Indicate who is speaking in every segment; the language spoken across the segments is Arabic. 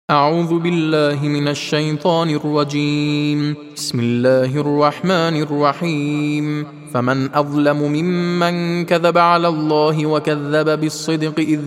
Speaker 1: أعوذ بالله من الشيطان الرجيم. بسم الله الرحمن الرحيم. فمن أظلم ممن كذب على الله وكذب بالصدق إذ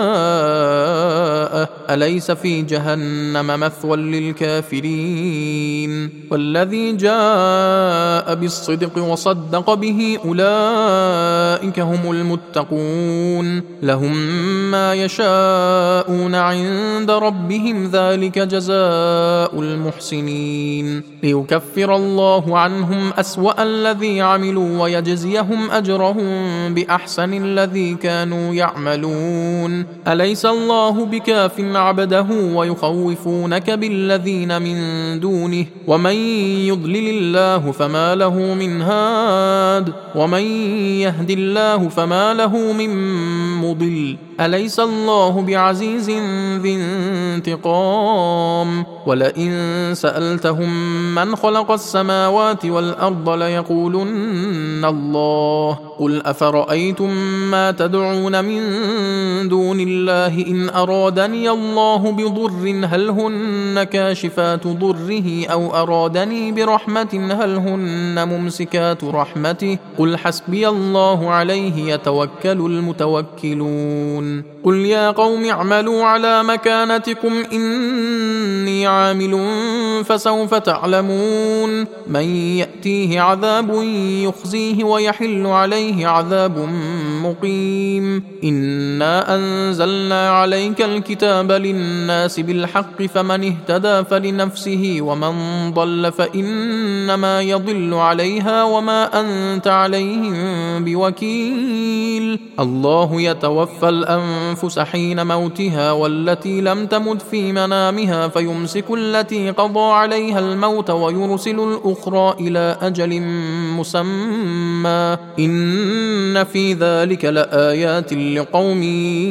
Speaker 1: جاءه أليس في جهنم مثوى للكافرين والذي جاء بالصدق وصدق به أولئك هم المتقون لهم ما يشاءون عند ربهم ذلك جزاء المحسنين ليكفر الله عنهم أسوأ الذي عملوا ويجزيهم أجرهم بأحسن الذي كانوا يعملون أليس الله بكاف عبده ويخوفونك بالذين من دونه ومن يضلل الله فما له من هاد ومن يهد الله فما له من مضل أليس الله بعزيز ذي انتقام ولئن سألتهم من خلق السماوات والأرض ليقولن الله قل أفرأيتم ما تدعون من دون الله إن أرادني الله بضر هل هن كاشفات ضره أو أرادني برحمة هل هن ممسكات رحمته قل حسبي الله عليه يتوكل المتوكلون قل يا قوم اعملوا على مكانتكم إني عامل فسوف تعلمون من يأتيه عذاب يخزيه ويحل عليه عذاب مقيم إنا أنزلنا عليك الكتاب للناس بالحق فمن اهتدى فلنفسه ومن ضل فإنما يضل عليها وما أنت عليهم بوكيل الله يتوفى الأنفس حين موتها والتي لم تمت في منامها فيمسك التي قضى عليها الموت ويرسل الأخرى إلى أجل مسمى إن في ذلك لآيات لقوم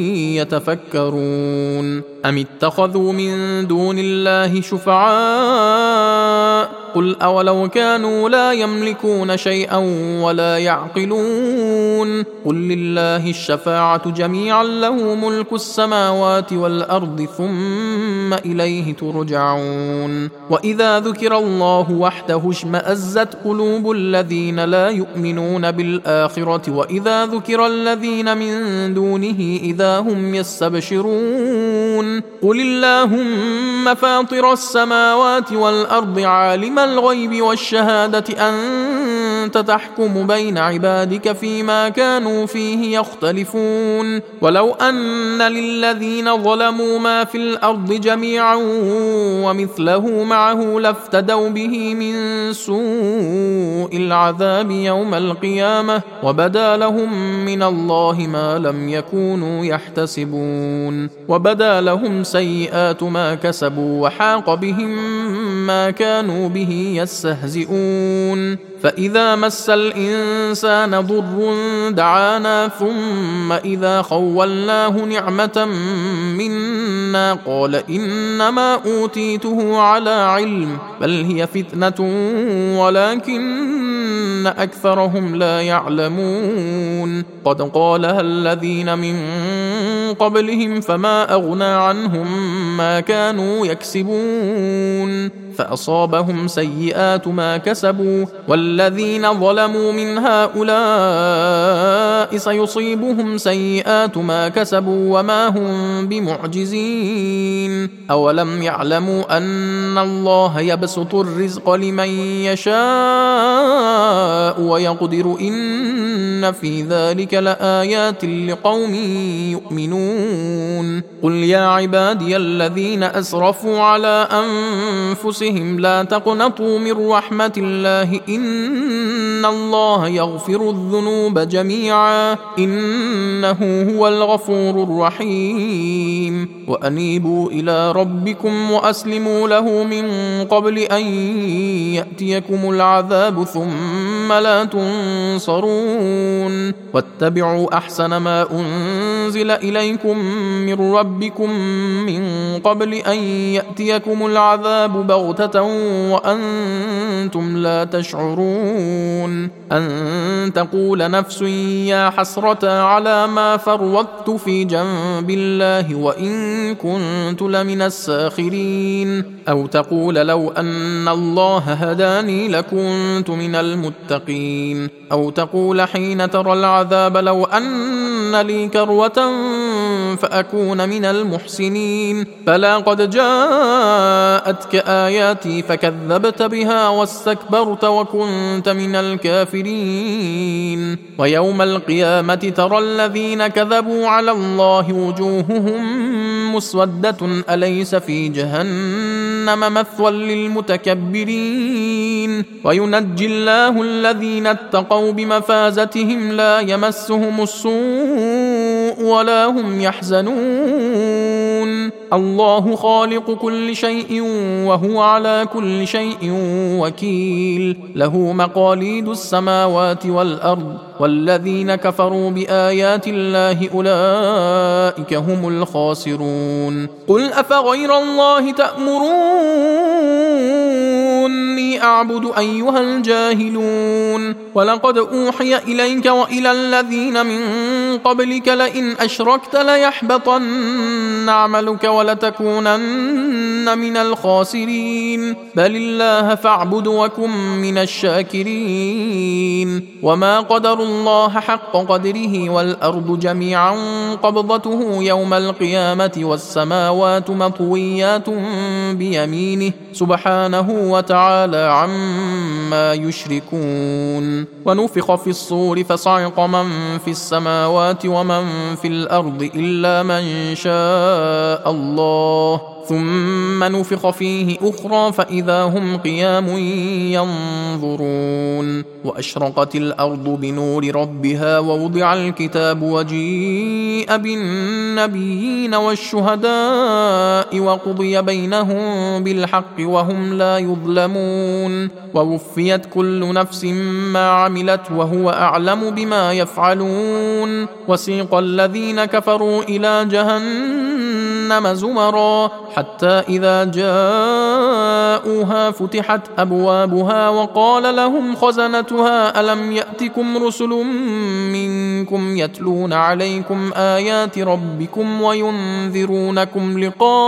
Speaker 1: يتفكرون أم اتخذوا من دون الله شفعاء قل أولو كانوا لا يملكون شيئا ولا يعقلون قل لله الشفاعة جميعا له ملك السماوات والأرض ثم إليه ترجعون وإذا ذكر الله وحده اشمأزت قلوب الذين لا يؤمنون بالآخرة وإذا ذكر الذين من دونه إذا هم يستبشرون قل اللهم فاطر السماوات والأرض عالم الغيب والشهادة أنت تحكم بين عبادك فيما كانوا فيه يختلفون ولو أن للذين ظلموا ما في الأرض جميعا ومثله معه لافتدوا به من سوء العذاب يوم القيامة وبدا لهم من الله ما لم يكونوا يحتسبون وبدا لهم سيئات ما كسبوا وحاق بهم ما كانوا به يستهزئون فإذا مس الإنسان ضر دعانا ثم إذا خولناه نعمة منا قال إنما أوتيته على علم بل هي فتنة ولكن أكثرهم لا يعلمون قد قالها الذين من قبلهم فما أغنى عنهم ما كانوا يكسبون فأصابهم سيئات ما كسبوا والذين ظلموا من هؤلاء سيصيبهم سيئات ما كسبوا وما هم بمعجزين أولم يعلموا أن الله يبسط الرزق لمن يشاء ويقدر إن في ذلك لآيات لقوم يؤمنون قل يا عبادي الذين أسرفوا على أنفسهم لا تقنطوا من رحمة الله إن الله يغفر الذنوب جميعا إنه هو الغفور الرحيم وأنيبوا إلى ربكم وأسلموا له من قبل أن يأتيكم العذاب ثم لا تنصرون تتقون واتبعوا أحسن ما أنزل إليكم من ربكم من قبل أن يأتيكم العذاب بغتة وأنتم لا تشعرون أن تقول نفس يا حسرة على ما فرطت في جنب الله وإن كنت لمن الساخرين أو تقول لو أن الله هداني لكنت من المتقين أو تقول حين ترى العذاب لو أن لي كروة فأكون من المحسنين فلا قد جاءتك آياتي فكذبت بها واستكبرت وكنت من الكافرين ويوم القيامة ترى الذين كذبوا على الله وجوههم مسودة أليس في جهنم مثوى للمتكبرين وينجي الله الذين اتقوا بمفازتهم لا يمسهم السوء ولا هم يحزنون الله خالق كل شيء وهو على كل شيء وكيل له مقاليد السماوات والأرض والذين كفروا بآيات الله أولئك هم الخاسرون قل أفغير الله تأمروني أعبد أيها الجاهلون ولقد أوحي إليك وإلى الذين من قبلك لئن أشركت ليحبطن عملك ولتكونن من الخاسرين بل الله فاعبد وكن من الشاكرين وما قدر الله حق قدره والأرض جميعا قبضته يوم القيامة والسماوات مطويات بيمينه سبحانه وتعالى عما يشركون ونفخ في الصور فصعق من في السماوات ومن في الأرض إلا من شاء الله ثم نفخ فيه أخرى فإذا هم قيام ينظرون وأشرقت الأرض بنور ربها ووضع الكتاب وجيء بالنبيين والشهداء وقضي بينهم بالحق وهم لا يظلمون ووفيت كل نفس ما عملت وهو أعلم بما يفعلون وسيق الذين كفروا إلى جهنم زمرا حتى إذا جاءوها فتحت أبوابها وقال لهم خزنتها ألم يأتكم رسل منكم يتلون عليكم آيات ربكم وينذرونكم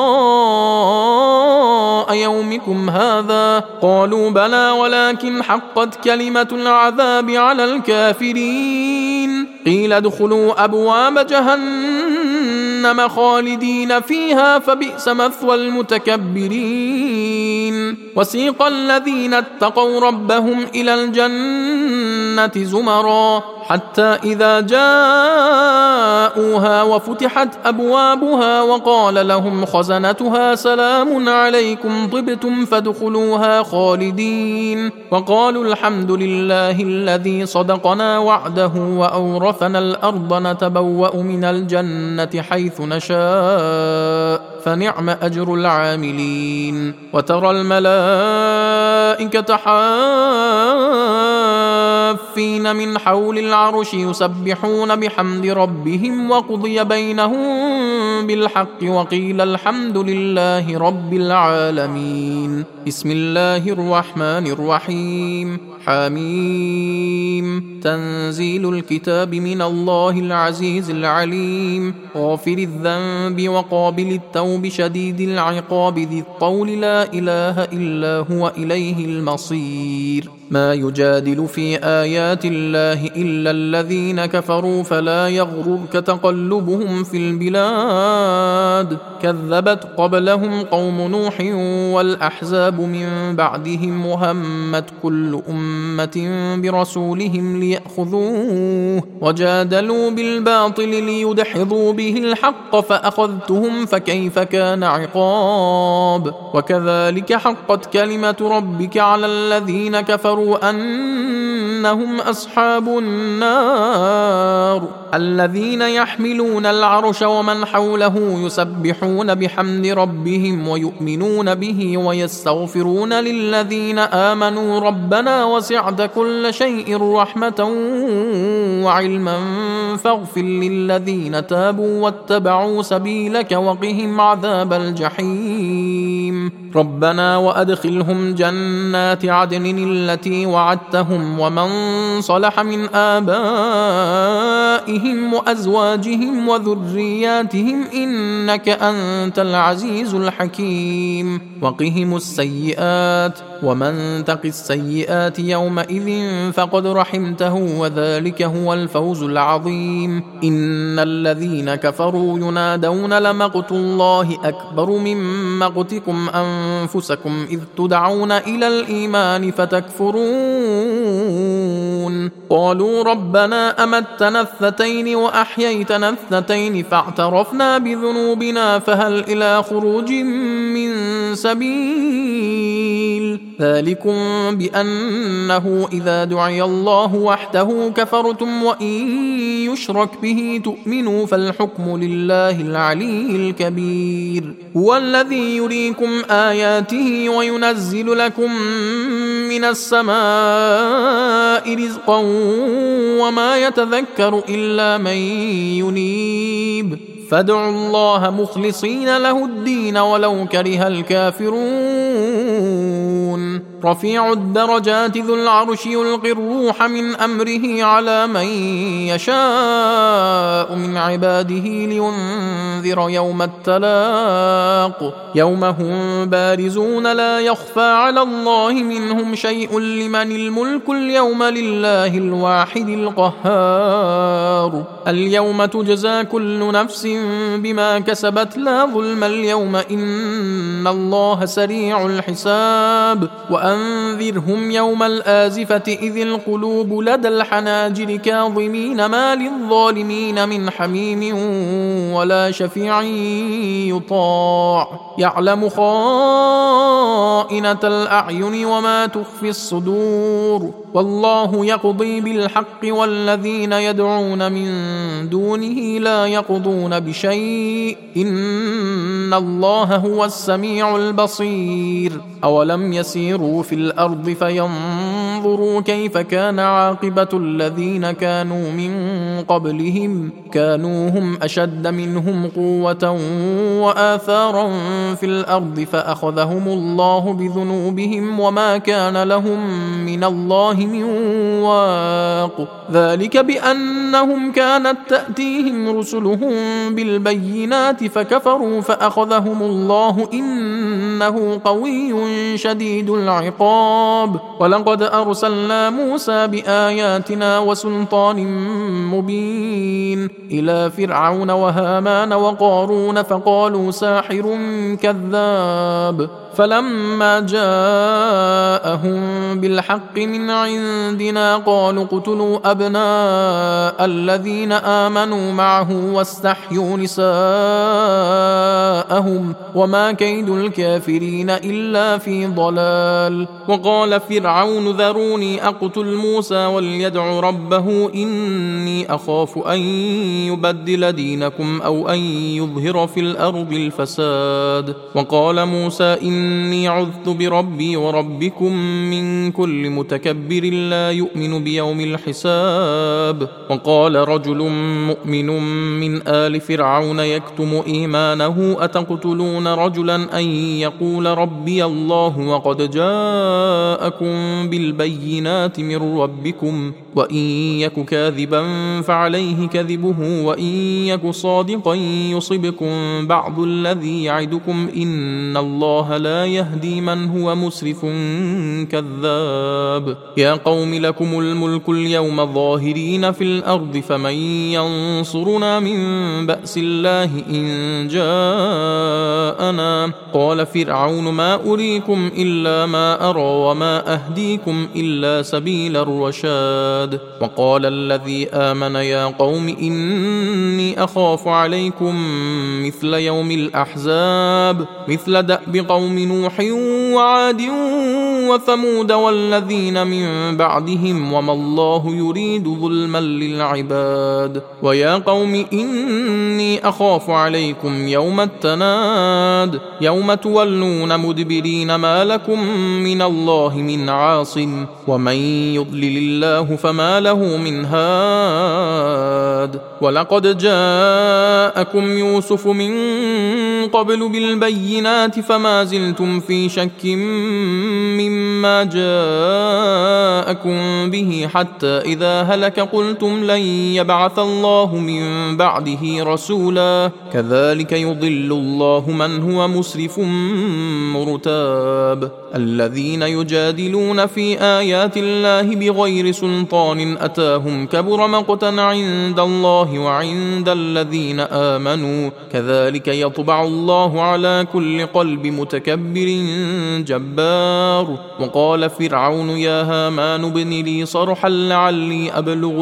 Speaker 1: لقاء يومكم هذا قالوا بلى ولكن حقت كلمة العذاب على الكافرين قيل ادخلوا أبواب جهنم خالدين فيها فبئس مثوى المتكبرين وسيق الذين اتقوا ربهم إلى الجنة زمرا حتى إذا جاءوها وفتحت أبوابها وقال لهم خزنتها سلام عليكم طبتم فادخلوها خالدين وقالوا الحمد لله الذي صدقنا وعده وأورثنا الأرض نتبوأ من الجنة حيث نشاء فنعم أجر العاملين وترى الملائكة حافين من حول العرش يسبحون بحمد ربهم وقضي بينهم بالحق وقيل الحمد لله رب العالمين بسم الله الرحمن الرحيم حميم تنزيل الكتاب من الله العزيز العليم غافر الذنب وقابل التوب شديد العقاب ذي الطول لا إله إلا هو إليه المصير ما يجادل في آيات الله إلا الذين كفروا فلا يغررك تقلبهم في البلاد كذبت قبلهم قوم نوح والأحزاب من بعدهم وهمت كل أمة برسولهم ليأخذوه وجادلوا بالباطل ليدحضوا به الحق فأخذتهم فكيف كان عقاب وكذلك حقت كلمة ربك على الذين كفروا أن إنهم أصحاب النار الذين يحملون العرش ومن حوله يسبحون بحمد ربهم ويؤمنون به ويستغفرون للذين آمنوا ربنا وسعت كل شيء رحمة وعلما فاغفر للذين تابوا واتبعوا سبيلك وقهم عذاب الجحيم ربنا وأدخلهم جنات عدن التي وعدتهم ومن صلح من آبائهم وأزواجهم وذرياتهم إنك أنت العزيز الحكيم وقهم السيئات ومن تق السيئات يومئذ فقد رحمته وذلك هو الفوز العظيم إن الذين كفروا ينادون لمقت الله أكبر من مقتكم أنفسكم إذ تدعون إلى الإيمان فتكفرون قالوا ربنا أمتنا اثنتين وأحييتنا اثنتين فاعترفنا بذنوبنا فهل إلى خروج من سبيل ذلكم بأنه إذا دعي الله وحده كفرتم وإن يشرك به تؤمنوا فالحكم لله العلي الكبير هو الذي يريكم آياته وينزل لكم من السماء رزقا وما يتذكر إلا من ينيب فادعوا الله مخلصين له الدين ولو كره الكافرون رفيع الدرجات ذو العرش يلقي الروح من أمره على من يشاء من عباده لينذر يوم التلاق يوم هم بارزون لا يخفى على الله منهم شيء لمن الملك اليوم لله الواحد القهار اليوم تجزى كل نفس بما كسبت لا ظلم اليوم إن الله سريع الحساب وأنذرهم يوم الآزفة إذ القلوب لدى الحناجر كاظمين ما للظالمين من حميم ولا شفيع يطاع يعلم خائنة الأعين وما تخفي الصدور والله يقضي بالحق والذين يدعون من دونه لا يقضون بشيء إن الله هو السميع البصير أولم يسيروا في الأرض فينظروا كيف كان عاقبة الذين كانوا من قبلهم كانوا هم أشد منهم قوة وآثارا في الأرض فأخذهم الله بذنوبهم وما كان لهم من الله من واق ذلك بأنهم كانت تأتيهم رسلهم بالبينات فكفروا فأخذهم الله إنه قوي شديد العقاب ولقد أرسلنا موسى بآياتنا وسلطان مبين إلى فرعون وهامان وقارون فقالوا ساحر كذاب فلما جاءهم بالحق من عندنا قالوا اقتلوا أبناء الذين آمنوا معه واستحيوا نساءهم وما كيد الكافرين إلا في ضلال وقال فرعون ذروني أقتل موسى وليدع ربه إني أخاف أن يبدل دينكم أو أن يظهر في الأرض الفساد وقال موسى إني عذت بربي وربكم من كل متكبر لا يؤمن بيوم الحساب وقال رجل مؤمن من آل فرعون يكتم إيمانه أتقتلون رجلا أن يقول ربي الله وقد جاءكم بالبينات من ربكم وإن يك كاذبا فعليه كذبه وإن يك صادقا يصبكم بعض الذي يعدكم إن الله لا يهدي من هو مسرف كذاب يا قوم لكم الملك اليوم ظاهرين في الأرض فمن ينصرنا من بأس الله إن جاءنا قال فرعون ما أريكم إلا ما أرى وما أهديكم إلا سبيل الرشاد وقال الذي آمن يا قوم إني أخاف عليكم مثل يوم الأحزاب مثل دأب قوم نوح وعاد وثمود والذين من بعدهم وما الله يريد ظلما للعباد. ويا قوم إني أخاف عليكم يوم التناد يوم تولون مدبرين ما لكم من الله من عاصم ومن يضلل الله فما له من هاد. ولقد جاءكم يوسف من قبل بالبينات فما زلتم في شك مما جاءكم به حتى إذا هلك قلتم لن يبعث الله من بعده رسولا كذلك يضل الله من هو مسرف مرتاب. الذين يجادلون في آيات الله بغير سلطان أتاهم كبر مقتا عند الله وعند الذين آمنوا كذلك يطبع الله على كل قلب متكبر جبار. وقال فرعون يا هامان ابن لي صرحا لعلي أبلغ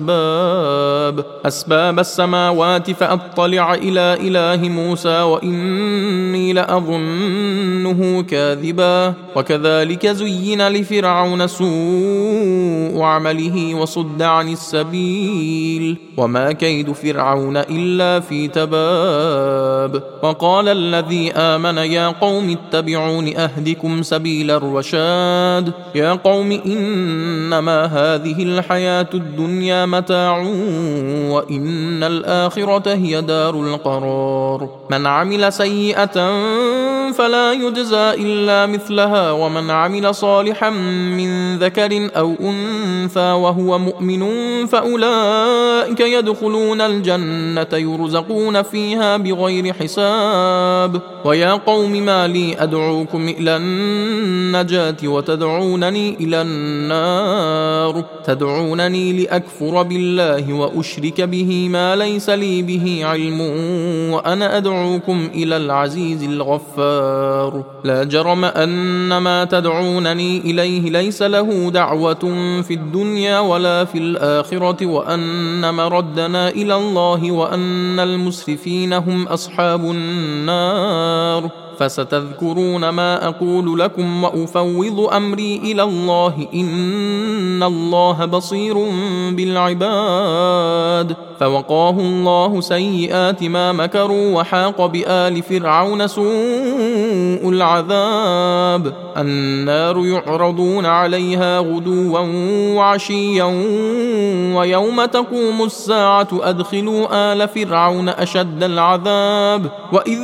Speaker 1: أسباب السماوات فأطلع إلى إله موسى وإني لأظنه كاذبا. وكذلك زين لفرعون سوء عمله وصد عن السبيل وما كيد فرعون إلا في تباب. وقال الذي آمن يا قوم اتبعون أهدكم سبيل الرشاد. يا قوم إنما هذه الحياة الدنيا متاع وإن الآخرة هي دار القرار. من عمل سيئة فلا يجزى إلا مثلها ومن عمل صالحا من ذكر أو أنثى وهو مؤمن فأولئك يدخلون الجنة يرزقون فيها بغير حساب. ويا قوم ما لي أدعوكم إلى النجاة وتدعونني إلى النار تدعونني لأكفر بالله وأشرك به ما ليس لي به علم وأنا أدعوكم إلى العزيز الغفار. لا جرم أن ما تدعونني إليه ليس له دعوة في الدنيا ولا في الآخرة وأن مردنا إلى الله وأن المسرفين هم أصحاب النار. فستذكرون ما أقول لكم وأفوض أمري إلى الله إن الله بصير بالعباد. فوقاه الله سيئات ما مكروا وحاق بآل فرعون سوء العذاب. النار يعرضون عليها غدوا وعشيا ويوم تقوم الساعة أدخلوا آل فرعون أشد العذاب. وإذ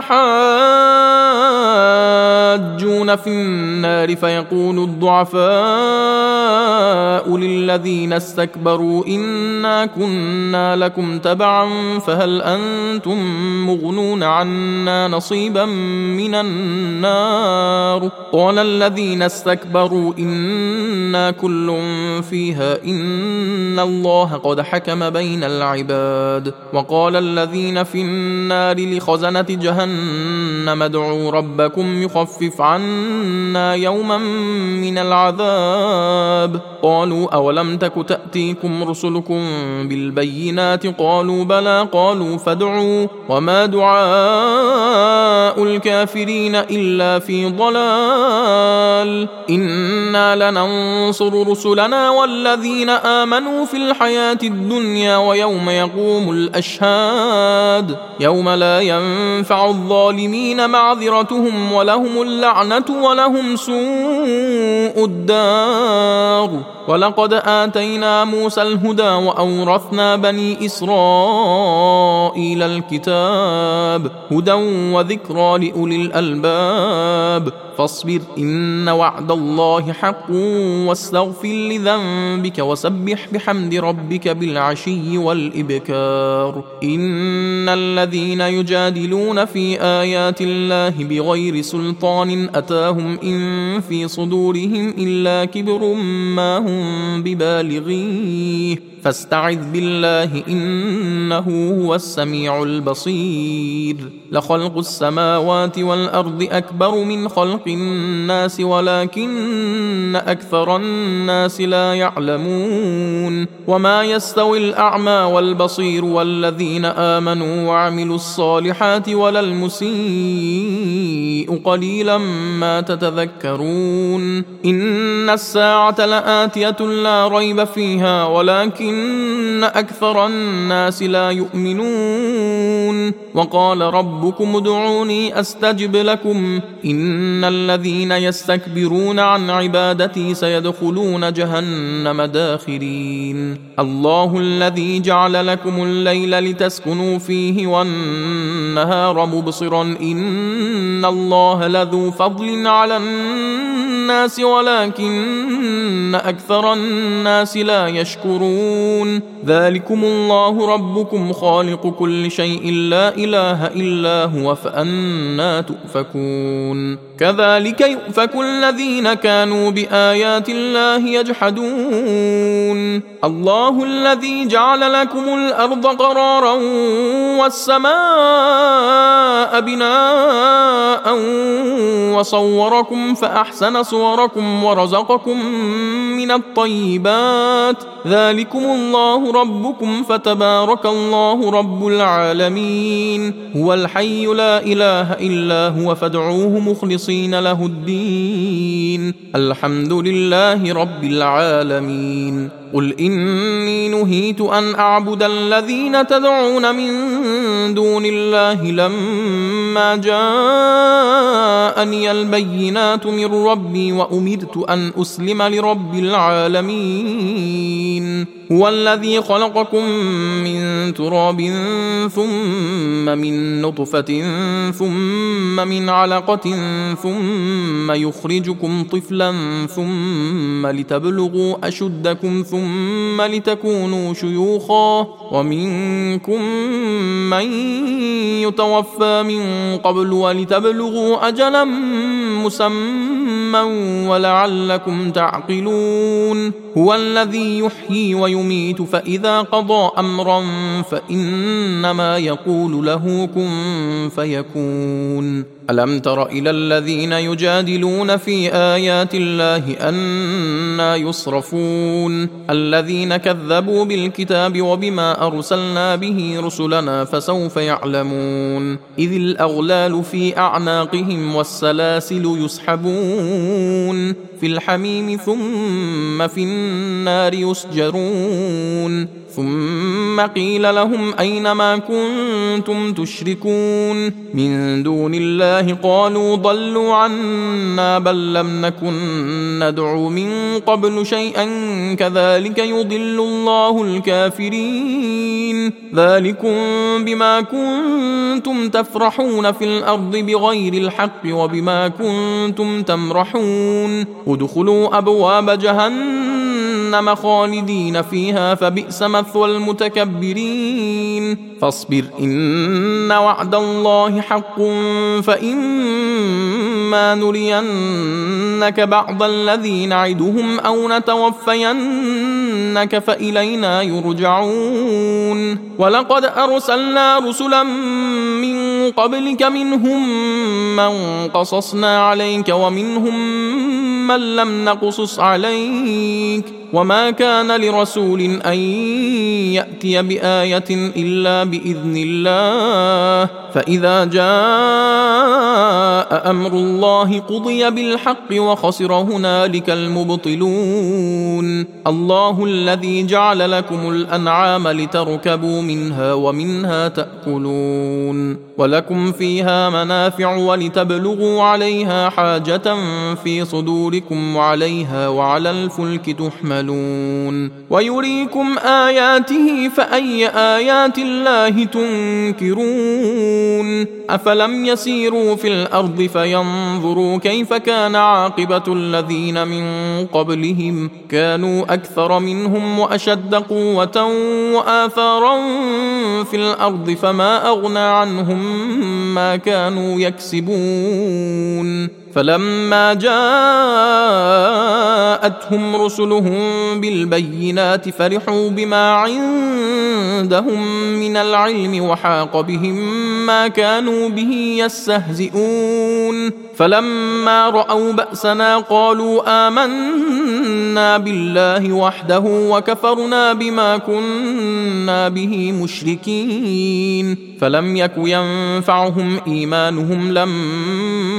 Speaker 1: يتحاجون في النار فيقول الضعفاء للذين استكبروا إنا كنا لكم تبعا فهل أنتم مغنون عنا نصيبا من النار. قال الذين استكبروا إنا كل فيها إن الله قد حكم بين العباد. وقال الذين في النار لخزنة جهنم ادعوا ربكم يخفف عنا يوما من العذاب. قالوا أولم تك تأتيكم رسلكم بالبينات قالوا بلى قالوا فادعوا وما دعاء الكافرين إلا في ضلال. إنا لننصر رسلنا والذين آمنوا في الحياة الدنيا ويوم يقوم الأشهاد يوم لا ينفع الظالمين معذرتهم ولهم اللعنة ولهم سوء الدار. ولقد آتينا موسى الهدى وأورثنا بني إسرائيل الكتاب هدى وذكرى لأولي الألباب. فاصبر إن وعد الله حق واستغفر لذنبك وسبح بحمد ربك بالعشي والإبكار. إن الذين يجادلون في آيات الله بغير سلطان أتاهم إن في صدورهم إلا كبر ما هم ببالغيه فاستعذ بالله إنه هو السميع البصير. لخلق السماوات والأرض أكبر من خلق الناس ولكن أكثر الناس لا يعلمون. وما يستوي الأعمى والبصير والذين آمنوا وعملوا الصالحات ولا المسيء النبيء قليلا ما تتذكرون إن الساعة لآتية لا ريب فيها ولكن أكثر الناس لا يؤمنون وقال ربكم ادعوني أستجب لكم إن الذين يستكبرون عن عبادتي سيدخلون جهنم داخرين الله الذي جعل لكم الليل لتسكنوا فيه والنهار مبصرا إن الله لذو فضل على الناس ولكن أكثر الناس لا يشكرون ذلكم الله ربكم خالق كل شيء لا إله إلا هو فأنى تؤفكون كذلك يؤفك الذين كانوا بآيات الله يجحدون الله الذي جعل لكم الأرض قرارا والسماء بناء وصوركم فأحسن صوركم ورزقكم من الطيبات ذلكم الله ربكم فتبارك الله رب العالمين هو الحي لا إله إلا هو فادعوه مخلصين له الدين الحمد لله رب العالمين قل إني نهيت أن أعبد الذين تدعون من دون الله لما جاءني البينات من ربي وأمرت أن أسلم لرب العالمين هو الذي خلقكم من تراب ثم من نطفة ثم من علقة ثم يخرجكم طفلا ثم لتبلغوا أشدكم ثم لتكونوا شيوخا ومنكم من يتوفى من قبل ولتبلغوا أجلا مسمى ولعلكم تعقلون هو الذي يحيي ويميت فإذا قضى أمرا فإنما يقول له كن فيكون ألم تر إلى الذين يجادلون في آيات الله أنى يصرفون الذين كذبوا بالكتاب وبما أرسلنا به رسلنا فسوف يعلمون إذ الأغلال في أعناقهم والسلاسل يسحبون في الحميم ثم في النار يسجرون ثم قيل لهم أين ما كنتم تشركون من دون الله قالوا ضلوا عنا بل لم نكن ندعو من قبل شيئا كذلك يضل الله الكافرين ذلكم بما كنتم تفرحون في الأرض بغير الحق وبما كنتم تمرحون ادخلوا أبواب جهنم خالدين فيها فبئس مثوى المتكبرين فاصبر إن وعد الله حق فإما نرينك بعض الذي نعدهم أو نتوفينك فإلينا يرجعون ولقد أرسلنا رسلا من قبلك منهم من قصصنا عليك ومنهم من لم نقصص عليك وما كان لرسول أن يأتي بآية إلا بإذن الله فإذا جاء أمر الله قضي بالحق وخسر هنالك المبطلون الله الذي جعل لكم الأنعام لتركبوا منها ومنها تأكلون ولكم فيها منافع ولتبلغوا عليها حاجة في صدوركم وعليها وعلى الفلك تحملون ويريكم آياته فأي آيات الله تنكرون أفلم يسيروا في الأرض فينظروا كيف كان عاقبة الذين من قبلهم كانوا أكثر منهم وأشد قوة وآثارا في الأرض فما أغنى عنهم ما كانوا يكسبون فلما جاءتهم رسلهم بالبينات فرحوا بما عندهم من العلم وحاق بهم ما كانوا به يستهزئون فلما رأوا بأسنا قالوا آمنا بالله وحده وكفرنا بما كنا به مشركين فلم يك ينفعهم إيمانهم لما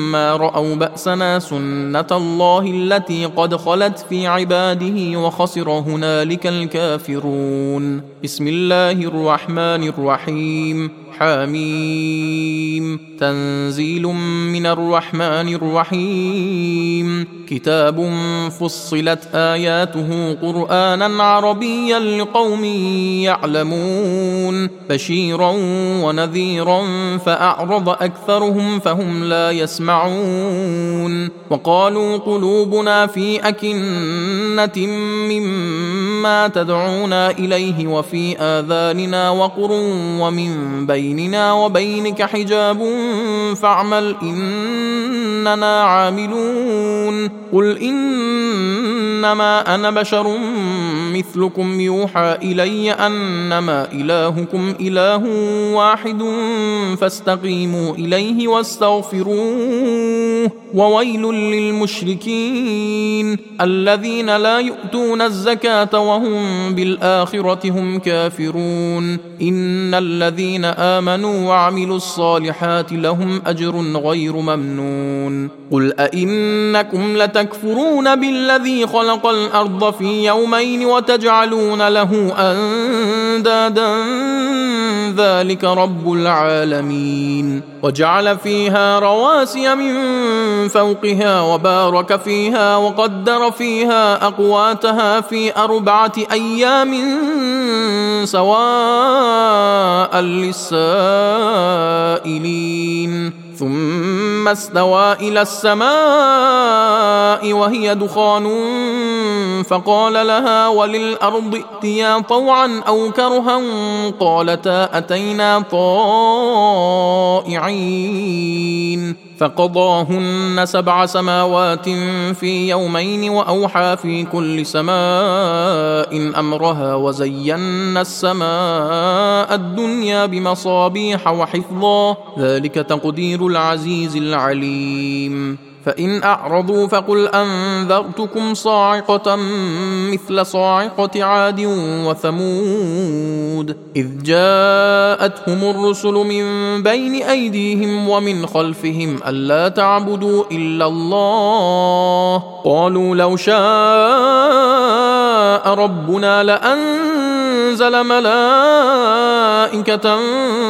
Speaker 1: فلما رأوا بأسنا سنة الله التي قد خلت في عباده وخسر هنالك الكافرون. بسم الله الرحمن الرحيم. حميم. تنزيل من الرحمن الرحيم. كتاب فصلت آياته قرآنا عربيا لقوم يعلمون بشيرا ونذيرا فأعرض أكثرهم فهم لا يسمعون وقالوا قلوبنا في أكنة مما تدعونا إليه وفي آذاننا وقر ومن بيننا وبينك حجاب فاعمل إننا عاملون. قل إنما أنا بشر مثلكم يوحى إلي أنما إلهكم إله واحد فاستقيموا إليه واستغفروه وويل للمشركين الذين لا يؤتون الزكاة وهم بالآخرة هم كافرون. إن الذين آمنوا وعملوا الصالحات لهم أجر غير ممنون. قل أئنكم لتكفرون بالذي خلق الأرض في يومين وتجعلون له أندادا ذلك رب العالمين. وجعل فيها رواسي من فوقها وبارك فيها وقدر فيها أقواتها في 4 أيام سواء للسائلين. ثم استوى إلى السماء وهي دخان فقال لها وللأرض ائتيا طوعا أو كرها قالتا أتينا طائعين. فقضاهن 7 سماوات في يومين وأوحى في كل سماء أمرها وزينا السماء الدنيا بمصابيح وحفظا ذلك تقدير العزيز العليم. فإن أعرضوا فقل أنذرتكم صاعقة مثل صاعقة عاد وثمود إذ جاءتهم الرسل من بين أيديهم ومن خلفهم ألا تعبدوا إلا الله قالوا لو شاء ربنا لأنزل ملائكة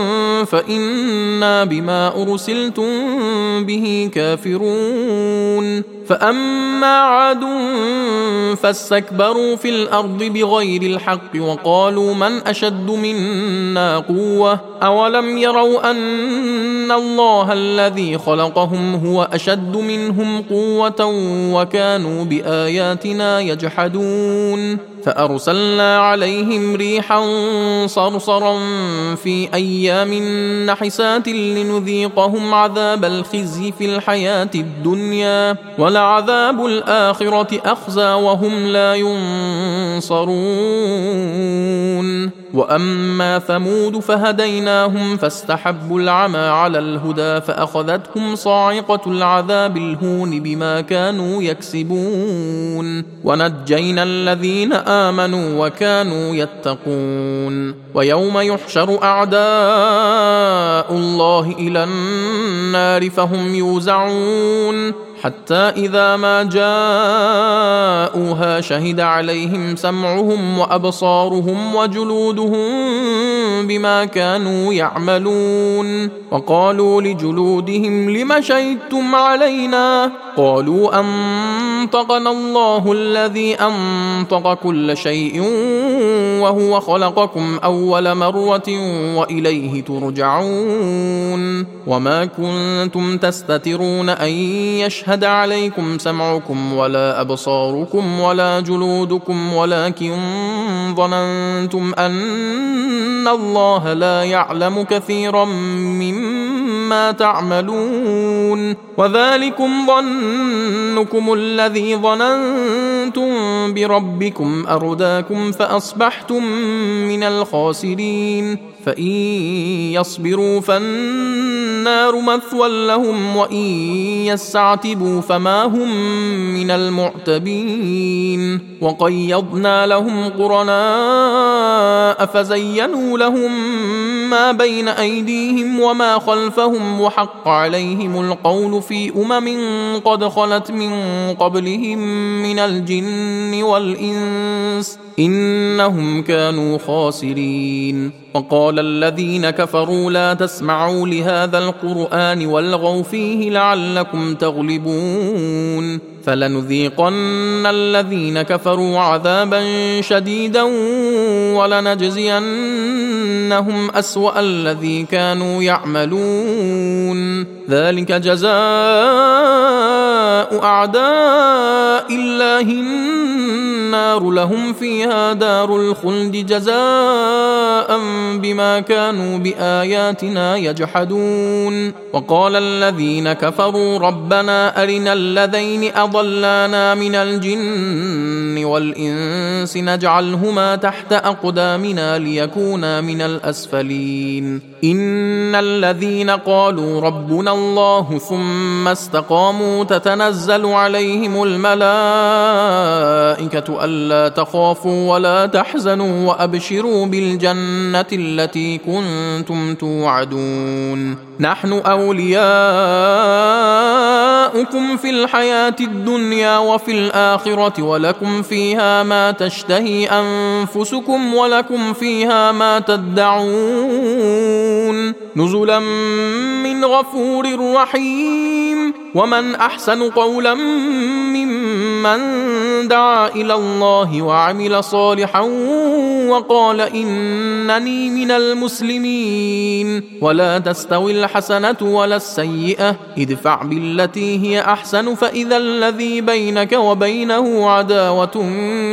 Speaker 1: فإنا بما أرسلتم به كافرون. فأما عاد فاستكبروا في الأرض بغير الحق وقالوا من أشد منا قوة أولم يروا أن الله الذي خلقهم هو أشد منهم قوة وكانوا بآياتنا يجحدون. فأرسلنا عليهم ريحا صرصرا في أيام نحسات لنذيقهم عذاب الخزي في الحياة الدنيا ولعذاب الآخرة أخزى وهم لا ينصرون. وأما ثمود فهديناهم فاستحبوا العمى على الهدى فأخذتهم صاعقة العذاب الهون بما كانوا يكسبون ونجينا الذين آمنوا وكانوا يتقون. ويوم يحشر أعداء الله إلى النار فهم يوزعون حتى إذا ما جاءوها شهد عليهم سمعهم وأبصارهم وجلودهم بما كانوا يعملون. وقالوا لجلودهم لم شهدتم علينا قالوا أنطقنا الله الذي أنطق كل شيء وهو خلقكم أول مرة وإليه ترجعون. وما كنتم تستترون أن يشهد عليكم سمعكم ولا أبصاركم ولا جلودكم ولكن ظننتم أن الله لا يعلم كثيرا مما تعملون. وذلكم ظنكم الذي ظننتم بربكم أرداكم فأصبحتم من الخاسرين. فإن يصبروا فالنار مثوى لهم وإن يستعتبوا فما هم من المعتبين. وقيضنا لهم قرناء فزينوا لهم ما بين أيديهم وما خلفهم وحق عليهم القول في قد خلت من قبلهم من الجن والإنس إنهم كانوا خاسرين. وقال الذين كفروا لا تسمعوا لهذا القرآن والغوا فيه لعلكم تغلبون فلنذيقن الذين كفروا عذابا شديدا ولنجزينهم أسوأ الذي كانوا يعملون ذلك جزاء أعداء الله النار لهم فيها دار الخلد جزاء بما كانوا بآياتنا يجحدون. وقال الذين كفروا ربنا أرنا الذين أضلانا من الجن والإنس نجعلهما تحت أقدامنا ليكونا من الأسفلين إن الذين قالوا ربنا الله ثم استقاموا تتنزل عليهم الملائكة ألا تخافوا ولا تحزنوا وأبشروا بالجنة التي كنتم توعدون نحن أولياؤكم في الحياة الدنيا وفي الآخرة ولكم فيها ما تشتهي أنفسكم ولكم فيها ما تدعون نزلا من غفور رحيم. ومن أحسن قولا ممن دعا إلى الله وعمل صالحا وقال إنني من المسلمين. ولا تستوي الحسنة ولا السيئة ادفع بالتي هي أحسن فإذا الذي بينك وبينه عداوة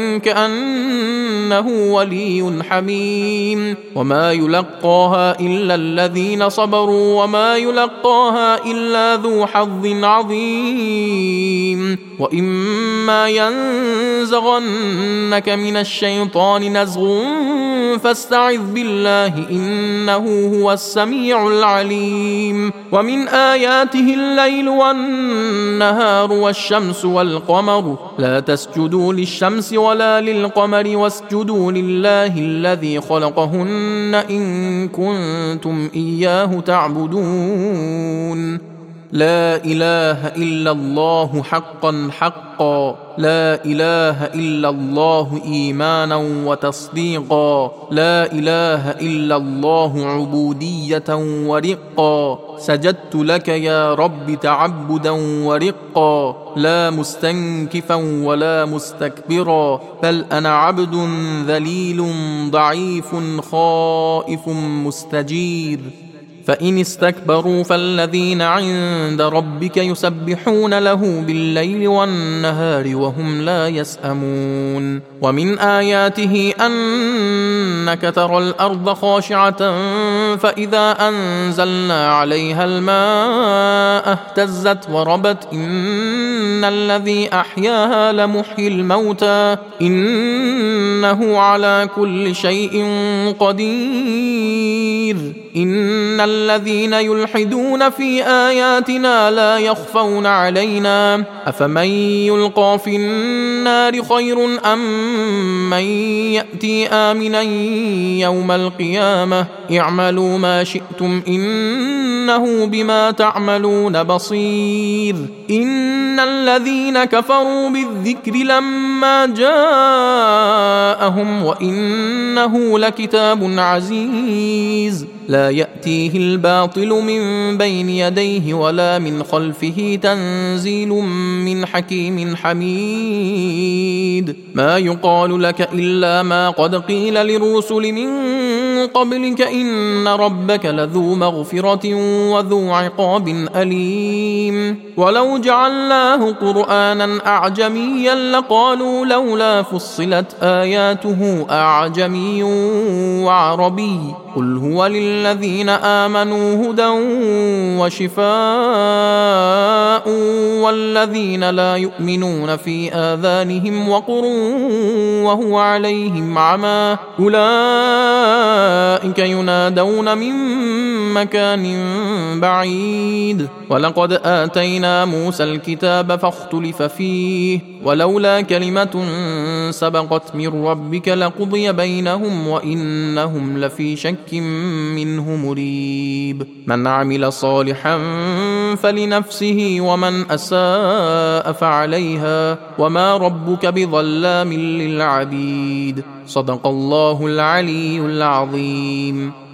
Speaker 1: كأنه ولي حميم وما يلقاها إلا الذين صبروا وما يلقاها إلا ذو حظ عظيم. وإما ينزغنك من الشيطان نزغ فاستعذ بالله إنه هو السميع العليم. ومن آياته الليل والنهار والشمس والقمر لا تسجدوا للشمس ولا للقمر واسجدوا لله الذي خلقهن إن كنتم إياه تعبدون. لا إله إلا الله حقا حقا لا إله إلا الله إيمانا وتصديقا لا إله إلا الله عبودية ورقا سجدت لك يا رب تعبدا ورقا لا مستنكفا ولا مستكبرا بل أنا عبد ذليل ضعيف خائف مستجير. فإن استكبروا فالذين عند ربك يسبحون له بالليل والنهار وهم لا يسأمون. ومن آياته أنك ترى الأرض خاشعة فإذا أنزلنا عليها الماء اهتزت وربت إن الذي أحياها لمحيي الموتى إنه على كل شيء قدير. إن الذين يلحدون في آياتنا لا يخفون علينا أفمن يلقى في النار خير أم من يأتي آمنا يوم القيامة اعملوا ما شئتم إنه بما تعملون بصير. إن الذين كفروا بالذكر لما جاءهم وإنه لكتاب عزيز لا يأتيه الباطل من بين يديه ولا من خلفه تنزيل من حكيم حميد. ما يقال لك إلا ما قد قيل للرسل من قبلك إن ربك لذو مغفرة وذو عقاب أليم. ولو جعلناه قرآنا أعجميا لقالوا لولا فصلت آياته أعجمي وعربي قل هو للذين آمنوا هدى وشفاء والذين لا يؤمنون في آذانهم وقر وهو عليهم عمى أولئك ينادون من مكان بعيد. ولقد آتينا موسى الكتاب فاختلف فيه ولولا كلمة سبقت من ربك لقضي بينهم وإنهم لفي شك شك منه مريب. من عمل صالحا فلنفسه ومن أساء فعليها وما ربك بظلام للعبيد. صدق الله العلي العظيم.